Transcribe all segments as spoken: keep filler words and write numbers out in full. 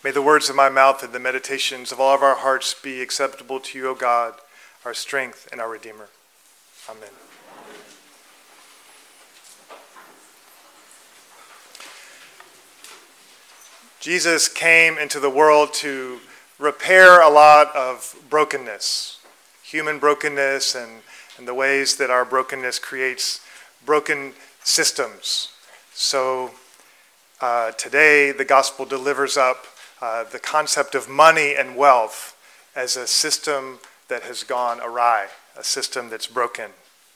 May the words of my mouth and the meditations of all of our hearts be acceptable to you, O God, our strength and our Redeemer. Amen. Jesus came into the world to repair a lot of brokenness, human brokenness, and, and the ways that our brokenness creates broken systems. So uh, today the gospel delivers up uh, the concept of money and wealth as a system that has gone awry, a system that's broken.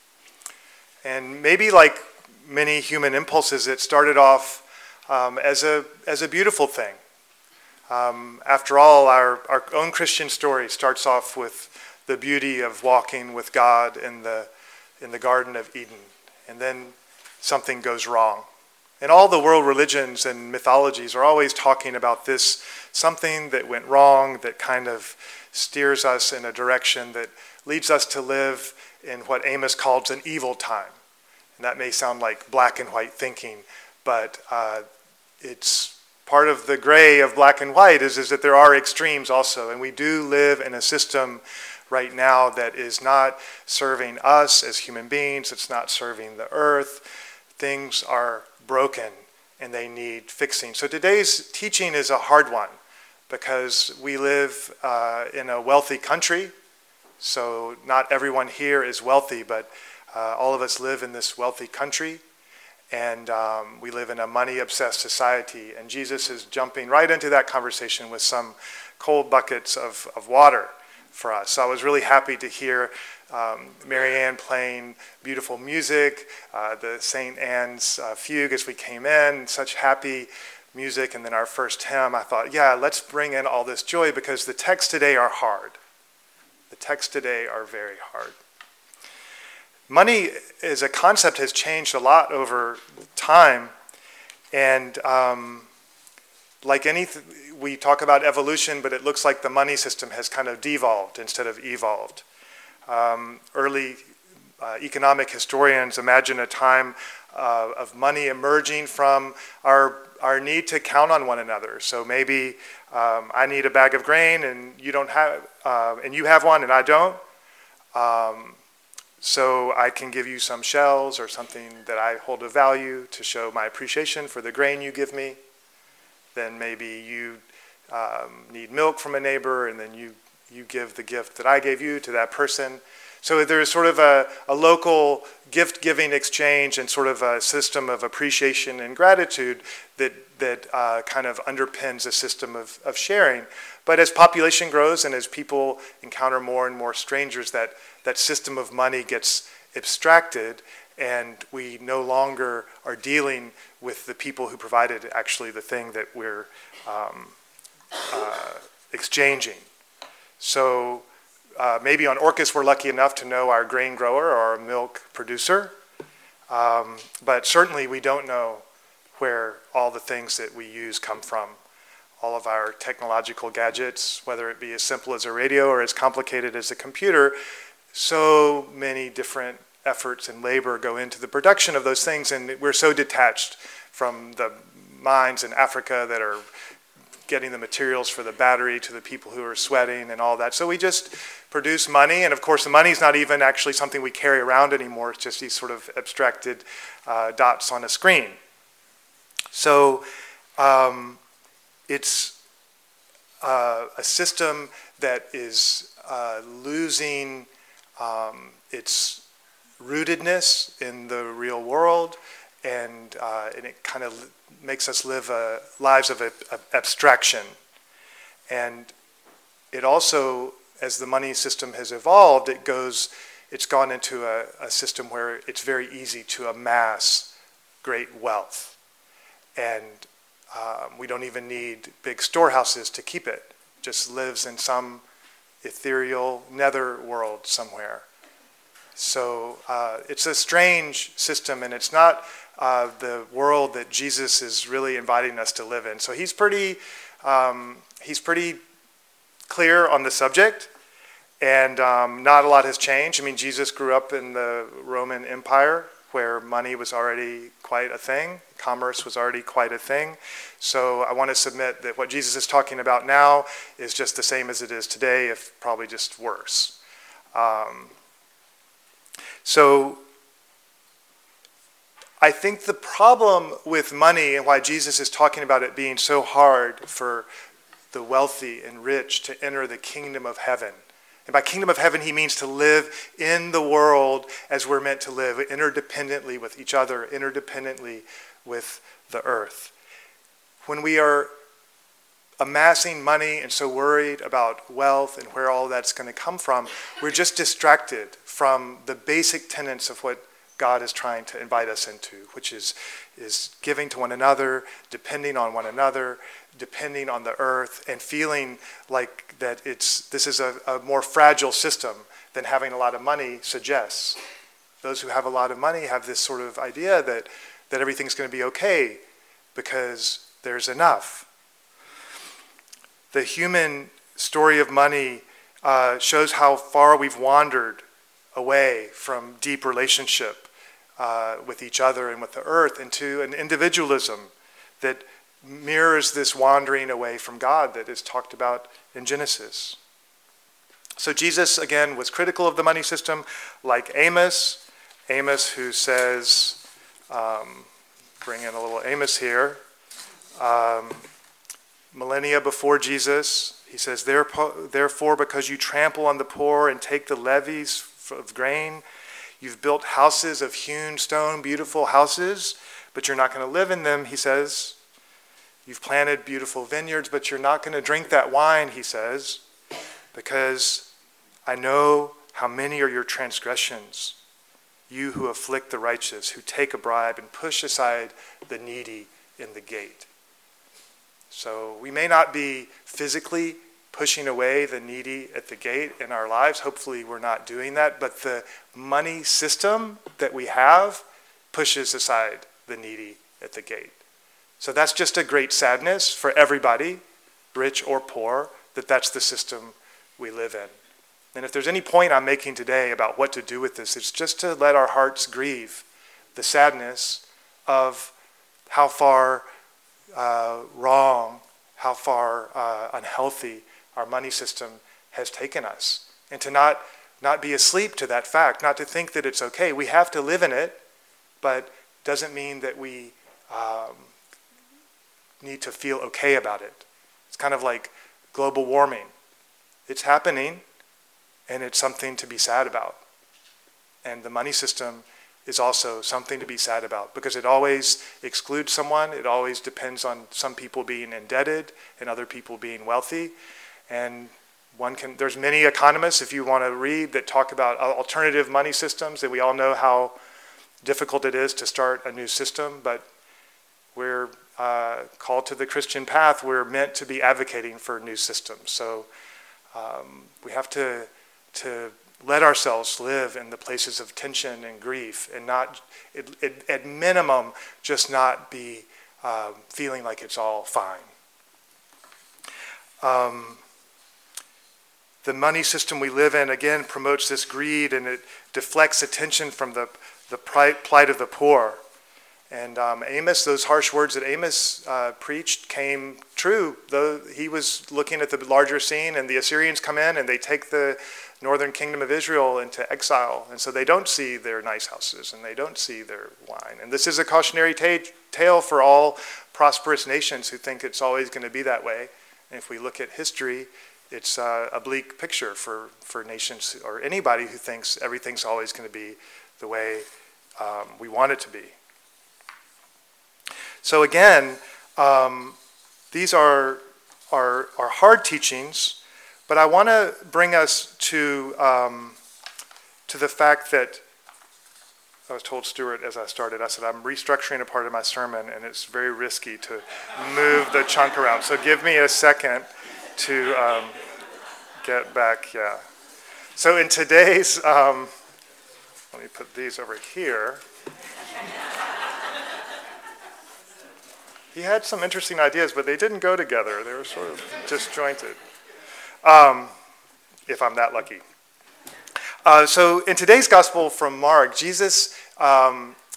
And maybe like many human impulses, it started off um, as a as a beautiful thing. Um, after all, our, our own Christian story starts off with the beauty of walking with God in the in the Garden of Eden, and then something goes wrong. And all the world religions and mythologies are always talking about this, something that went wrong that kind of steers us in a direction that leads us to live in what Amos calls an evil time. And that may sound like black and white thinking, but uh, it's part of the gray of black and white is, is that there are extremes also. And we do live in a system right now that is not serving us as human beings. It's not serving the earth. Things are broken and they need fixing. So today's teaching is a hard one because we live uh, in a wealthy country. So not everyone here is wealthy, but uh, all of us live in this wealthy country. And um, we live in a money-obsessed society. And Jesus is jumping right into that conversation with some cold buckets of, of water for us. So I was really happy to hear um, Mary Ann playing beautiful music, uh, the Saint Anne's uh, fugue as we came in, such happy music. And then our first hymn, I thought, yeah, let's bring in all this joy because the texts today are hard. The texts today are very hard. Money as a concept has changed a lot over time, and um, like anything, we talk about evolution, but it looks like the money system has kind of devolved instead of evolved. Um, early uh, economic historians imagine a time uh, of money emerging from our our need to count on one another. So maybe um, I need a bag of grain, and you don't have, uh, and you have one, and I don't. Um, So I can give you some shells or something that I hold of value to show my appreciation for the grain you give me. Then maybe you um, need milk from a neighbor, and then you, you give the gift that I gave you to that person. So there's sort of a, a local gift-giving exchange and sort of a system of appreciation and gratitude that, that uh, kind of underpins a system of, of sharing. But as population grows and as people encounter more and more strangers, that that system of money gets abstracted, and we no longer are dealing with the people who provided actually the thing that we're um, uh, exchanging. So uh, maybe on Orcas we're lucky enough to know our grain grower or our milk producer, um, but certainly we don't know where all the things that we use come from. All of our technological gadgets, whether it be as simple as a radio or as complicated as a computer, so many different efforts and labor go into the production of those things, and we're so detached from the mines in Africa that are getting the materials for the battery to the people who are sweating and all that. So we just produce money, and of course the money is not even actually something we carry around anymore. It's just these sort of abstracted uh, dots on a screen. So um, it's uh, a system that is uh, losing Um, its rootedness in the real world, and, uh, and it kind of makes us live uh, lives of, of abstraction. And it also, as the money system has evolved, it goes, it's gone into a, a system where it's very easy to amass great wealth. And um, we don't even need big storehouses to keep it. It just lives in some ethereal nether world somewhere. So uh, it's a strange system, and it's not uh, the world that Jesus is really inviting us to live in. So he's pretty, um, he's pretty clear on the subject, and um, not a lot has changed. I mean, Jesus grew up in the Roman Empire, where money was already quite a thing. commerce was already quite a thing. So I want to submit that what Jesus is talking about now is just the same as it is today, if probably just worse. Um, so I think the problem with money and why Jesus is talking about it being so hard for the wealthy and rich to enter the kingdom of heaven. And by kingdom of heaven, he means to live in the world as we're meant to live, interdependently with each other, interdependently with the earth. When we are amassing money and so worried about wealth and where all that's going to come from, we're just distracted from the basic tenets of what God is trying to invite us into, which is, is giving to one another, depending on one another, depending on the earth, and feeling like that it's this is a, a more fragile system than having a lot of money suggests. Those who have a lot of money have this sort of idea that, that everything's going to be okay because there's enough. The human story of money uh, shows how far we've wandered away from deep relationship uh, with each other and with the earth into an individualism that mirrors this wandering away from God that is talked about in Genesis. So Jesus, again, was critical of the money system, like Amos. Amos, who says, um, bring in a little Amos here, um, millennia before Jesus, he says, therefore, because you trample on the poor and take the levies of grain, you've built houses of hewn stone, beautiful houses, but you're not going to live in them, he says. You've planted beautiful vineyards, but you're not going to drink that wine, he says, because I know how many are your transgressions, you who afflict the righteous, who take a bribe and push aside the needy in the gate. So we may not be physically pushing away the needy at the gate in our lives. Hopefully we're not doing that, but the money system that we have pushes aside the needy at the gate. So that's just a great sadness for everybody, rich or poor, that that's the system we live in. And if there's any point I'm making today about what to do with this, it's just to let our hearts grieve the sadness of how far uh, wrong, how far uh, unhealthy our money system has taken us. And to not, not be asleep to that fact, not to think that it's okay. We have to live in it, but doesn't mean that we um, need to feel okay about it. It's kind of like global warming. It's happening, and it's something to be sad about. And the money system is also something to be sad about because it always excludes someone. It always depends on some people being indebted and other people being wealthy. And one can, there's many economists, if you want to read, that talk about alternative money systems, and we all know how difficult it is to start a new system, but we're uh, called to the Christian path. We're meant to be advocating for new systems. So um, we have to to let ourselves live in the places of tension and grief, and not, it, it, at minimum, just not be um, feeling like it's all fine. Um, the money system we live in, again, promotes this greed, and it deflects attention from the, the plight of the poor. And um, Amos, those harsh words that Amos uh, preached came true. Though he was looking at the larger scene, and the Assyrians come in and they take the northern kingdom of Israel into exile. And so they don't see their nice houses and they don't see their wine. And this is a cautionary ta- tale for all prosperous nations who think it's always going to be that way. And if we look at history, it's uh, a bleak picture for, for nations or anybody who thinks everything's always going to be the way um, we want it to be. So again, um, these are, are, are hard teachings, but I want to bring us to, um, to the fact that, I was told Stuart as I started, I said, I'm restructuring a part of my sermon, and it's very risky to move the chunk around. So give me a second to um, get back, yeah. So in today's, um, let me put these over here. He had some interesting ideas, but they didn't go together. They were sort of disjointed, um, if I'm that lucky. Uh, so in today's gospel from Mark, Jesus um,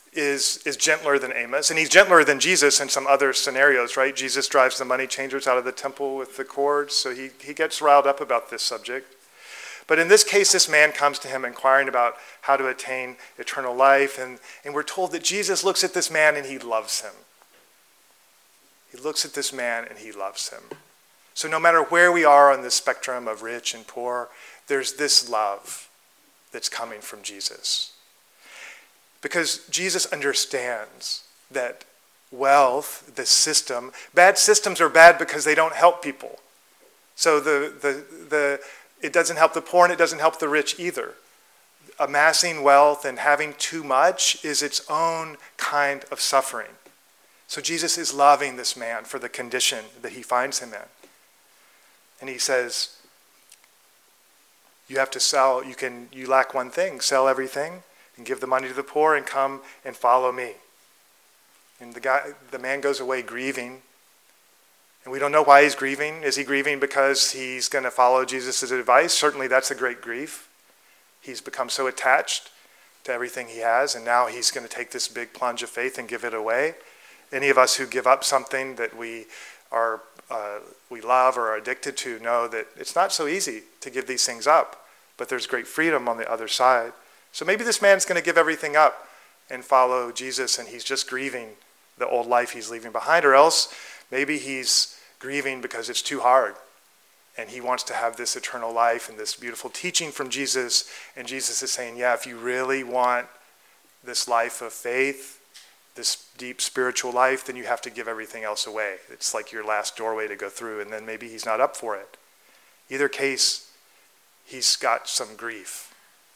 is, is gentler than Amos, and he's gentler than Jesus in some other scenarios, right? Jesus drives the money changers out of the temple with the cords, so he, he gets riled up about this subject. But in this case, this man comes to him inquiring about how to attain eternal life, and, and we're told that Jesus looks at this man and he loves him. He looks at this man and he loves him. So no matter where we are on the spectrum of rich and poor, there's this love that's coming from Jesus. Because Jesus understands that wealth, the system, bad systems are bad because they don't help people. So the the the it doesn't help the poor and it doesn't help the rich either. Amassing wealth and having too much is its own kind of suffering. So Jesus is loving this man for the condition that he finds him in. And he says, you have to sell, you can, you lack one thing, sell everything and give the money to the poor and come and follow me. And the guy, the man goes away grieving. And we don't know why he's grieving. Is he grieving because he's going to follow Jesus' advice? Certainly that's a great grief. He's become so attached to everything he has, and now he's going to take this big plunge of faith and give it away. Any of us who give up something that we are uh, we love or are addicted to know that it's not so easy to give these things up, but there's great freedom on the other side. So maybe this man's going to give everything up and follow Jesus, and he's just grieving the old life he's leaving behind, or else maybe he's grieving because it's too hard, and he wants to have this eternal life and this beautiful teaching from Jesus, and Jesus is saying, yeah, if you really want this life of faith, this deep spiritual life, then you have to give everything else away. It's like your last doorway to go through, and then maybe he's not up for it. Either case, he's got some grief.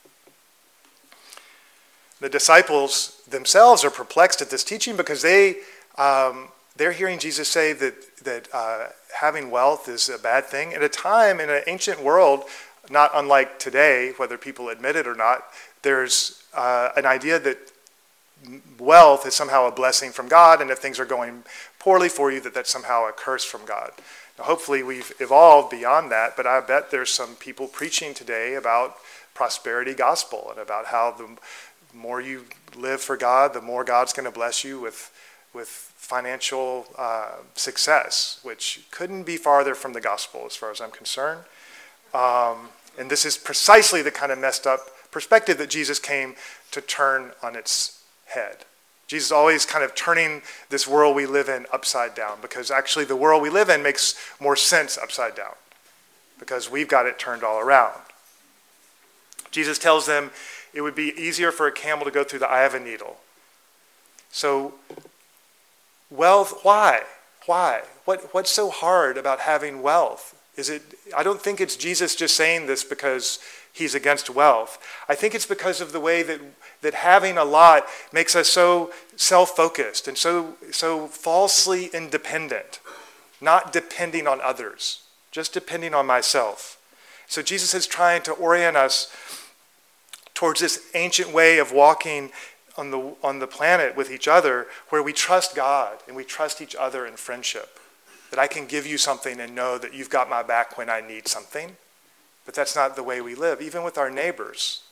The disciples themselves are perplexed at this teaching because they, um, they're hearing Jesus say that, that uh, having wealth is a bad thing. At a time in an ancient world, not unlike today, whether people admit it or not, there's uh, an idea that wealth is somehow a blessing from God, and if things are going poorly for you, that that's somehow a curse from God. Now, hopefully we've evolved beyond that, but I bet there's some people preaching today about prosperity gospel and about how the more you live for God, the more God's going to bless you with, with financial uh, success, which couldn't be farther from the gospel as far as I'm concerned. Um, and this is precisely the kind of messed up perspective that Jesus came to turn on its head. Jesus is always kind of turning this world we live in upside down, because actually the world we live in makes more sense upside down because we've got it turned all around. Jesus tells them it would be easier for a camel to go through the eye of a needle. So wealth, why? Why? What, what's so hard about having wealth? Is it? I don't think it's Jesus just saying this because he's against wealth. I think it's because of the way that, that having a lot makes us so self-focused and so, so falsely independent, not depending on others, just depending on myself. So Jesus is trying to orient us towards this ancient way of walking on the, on the planet with each other, where we trust God and we trust each other in friendship. That I can give you something and know that you've got my back when I need something. But that's not the way we live, even with our neighbors.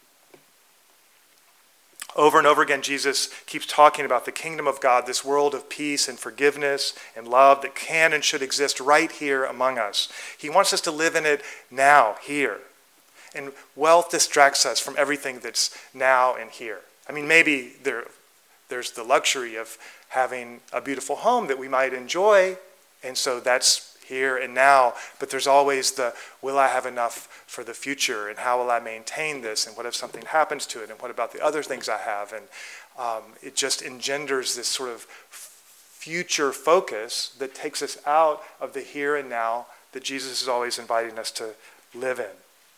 Over and over again, Jesus keeps talking about the kingdom of God, this world of peace and forgiveness and love that can and should exist right here among us. He wants us to live in it now, here. And wealth distracts us from everything that's now and here. I mean, maybe there, there's the luxury of having a beautiful home that we might enjoy, and so that's here and now, but there's always the, will I have enough for the future, and how will I maintain this, and what if something happens to it, and what about the other things I have? And um, it just engenders this sort of future focus that takes us out of the here and now that Jesus is always inviting us to live in.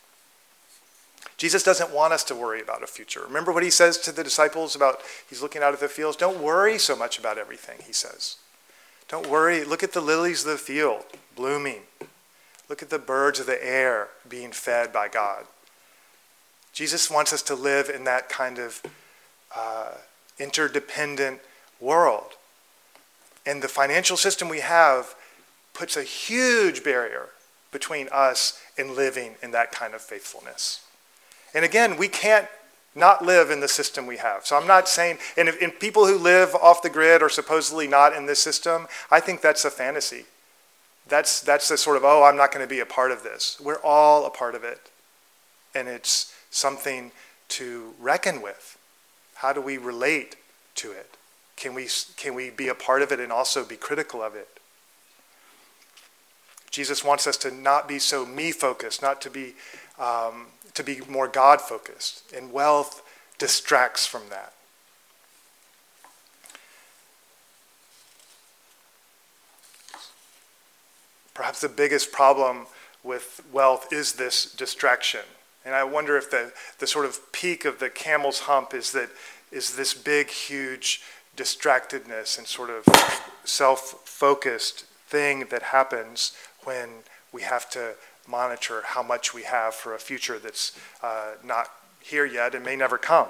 Jesus doesn't want us to worry about a future. Remember what he says to the disciples about, he's looking out at the fields, don't worry so much about everything, he says. Don't worry. Look at the lilies of the field blooming. Look at the birds of the air being fed by God. Jesus wants us to live in that kind of uh, interdependent world. And the financial system we have puts a huge barrier between us and living in that kind of faithfulness. And again, we can't not live in the system we have. So I'm not saying, and, if, and people who live off the grid are supposedly not in this system, I think that's a fantasy. That's, that's the sort of, oh, I'm not going to be a part of this. We're all a part of it. And it's something to reckon with. How do we relate to it? Can we, can we be a part of it and also be critical of it? Jesus wants us to not be so me-focused, not to be, um, to be more God-focused. And wealth distracts from that. Perhaps the biggest problem with wealth is this distraction. And I wonder if the, the sort of peak of the camel's hump is that is this big, huge distractedness and sort of self-focused thing that happens when we have to monitor how much we have for a future that's uh, not here yet and may never come.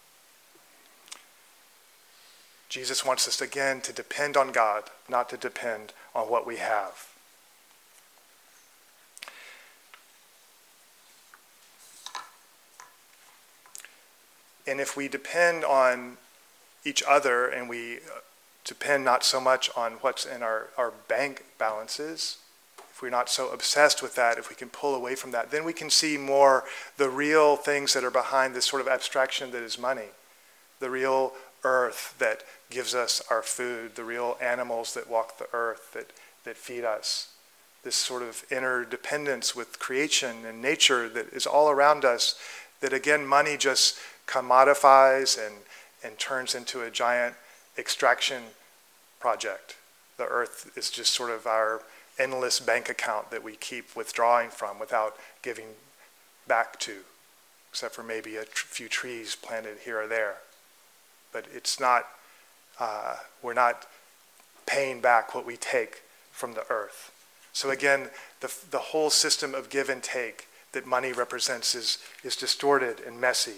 Jesus wants us, again, to depend on God, not to depend on what we have. And if we depend on each other and we depend not so much on what's in our, our bank balances, if we're not so obsessed with that, if we can pull away from that, then we can see more the real things that are behind this sort of abstraction that is money. The real earth that gives us our food, the real animals that walk the earth, that, that feed us. This sort of interdependence with creation and nature that is all around us, that again, money just commodifies and, and turns into a giant extraction project. The earth is just sort of our endless bank account that we keep withdrawing from without giving back to, except for maybe a tr- few trees planted here or there. But it's not, uh, we're not paying back what we take from the earth. So again, the, the whole system of give and take that money represents is, is distorted and messy.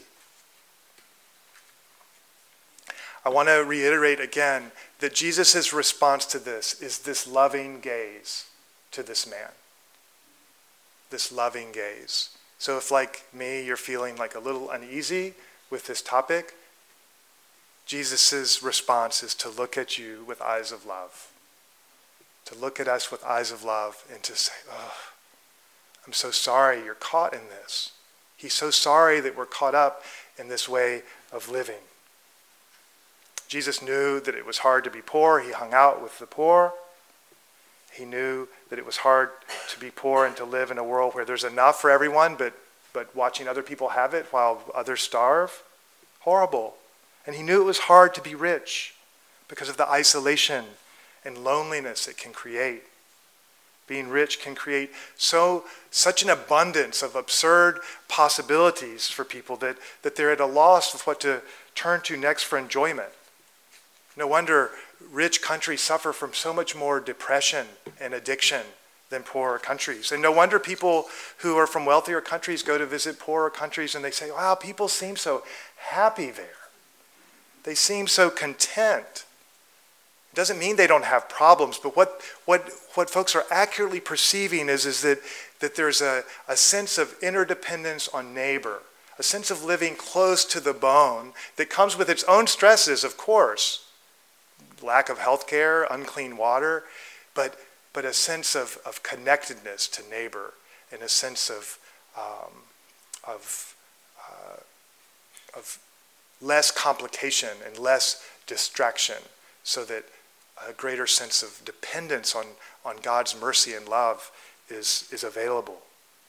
I want to reiterate again that Jesus' response to this is this loving gaze to this man. This loving gaze. So if, like me, you're feeling like a little uneasy with this topic, Jesus' response is to look at you with eyes of love. To look at us with eyes of love and to say, oh, I'm so sorry you're caught in this. He's so sorry that we're caught up in this way of living. Jesus knew that it was hard to be poor. He hung out with the poor. He knew that it was hard to be poor and to live in a world where there's enough for everyone, but, but watching other people have it while others starve. Horrible. And he knew it was hard to be rich because of the isolation and loneliness it can create. Being rich can create so such an abundance of absurd possibilities for people that, that they're at a loss with what to turn to next for enjoyment. No wonder rich countries suffer from so much more depression and addiction than poorer countries. And no wonder people who are from wealthier countries go to visit poorer countries and they say, wow, people seem so happy there. They seem so content. It doesn't mean they don't have problems, but what what what folks are accurately perceiving is, is that, that there's a, a sense of interdependence on neighbor, a sense of living close to the bone that comes with its own stresses, of course. Lack of health care, unclean water, but but a sense of, of connectedness to neighbor and a sense of um, of uh, of less complication and less distraction, so that a greater sense of dependence on, on God's mercy and love is, is available.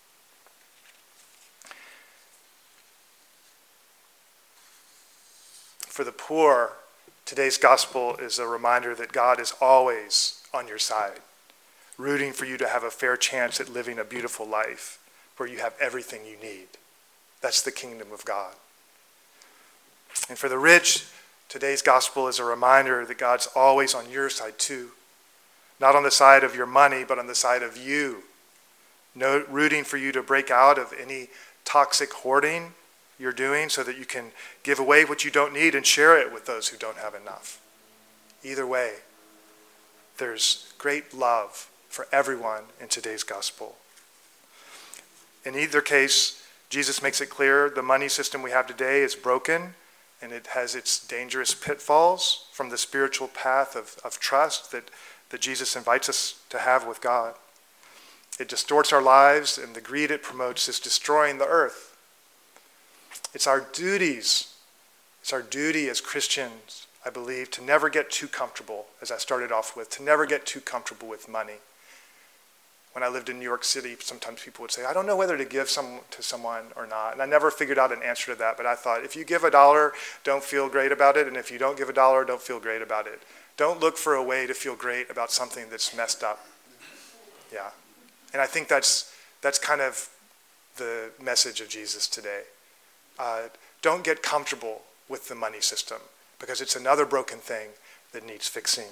For the poor, today's gospel is a reminder that God is always on your side, rooting for you to have a fair chance at living a beautiful life where you have everything you need. That's the kingdom of God. And for the rich, today's gospel is a reminder that God's always on your side too. Not on the side of your money, but on the side of you. No, rooting for you to break out of any toxic hoarding you're doing so that you can give away what you don't need and share it with those who don't have enough. Either way, there's great love for everyone in today's gospel. In either case, Jesus makes it clear the money system we have today is broken, and it has its dangerous pitfalls from the spiritual path of, of trust that, that Jesus invites us to have with God. It distorts our lives, and the greed it promotes is destroying the earth. It's our duties, it's our duty as Christians, I believe, to never get too comfortable, as I started off with, to never get too comfortable with money. When I lived in New York City, sometimes people would say, I don't know whether to give some to someone or not. And I never figured out an answer to that, but I thought, if you give a dollar, don't feel great about it. And if you don't give a dollar, don't feel great about it. Don't look for a way to feel great about something that's messed up. Yeah. And I think that's that's kind of the message of Jesus today. Uh, don't get comfortable with the money system, because it's another broken thing that needs fixing.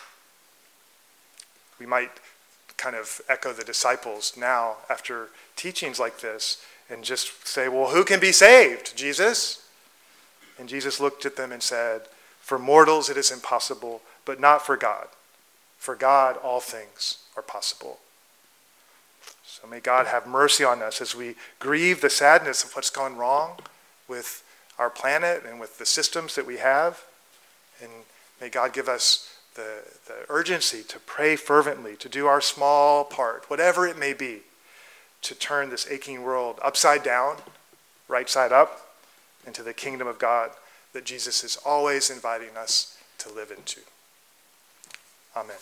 We might kind of echo the disciples now after teachings like this and just say, well, who can be saved, Jesus? And Jesus looked at them and said, for mortals it is impossible, but not for God. For God all things are possible. So may God have mercy on us as we grieve the sadness of what's gone wrong with our planet and with the systems that we have. And may God give us the, the urgency to pray fervently, to do our small part, whatever it may be, to turn this aching world upside down, right side up, into the kingdom of God that Jesus is always inviting us to live into. Amen.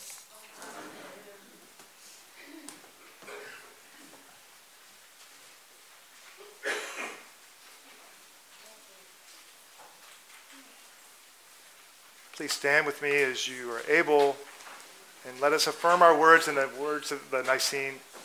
Please stand with me as you are able, and let us affirm our words in the words of the Nicene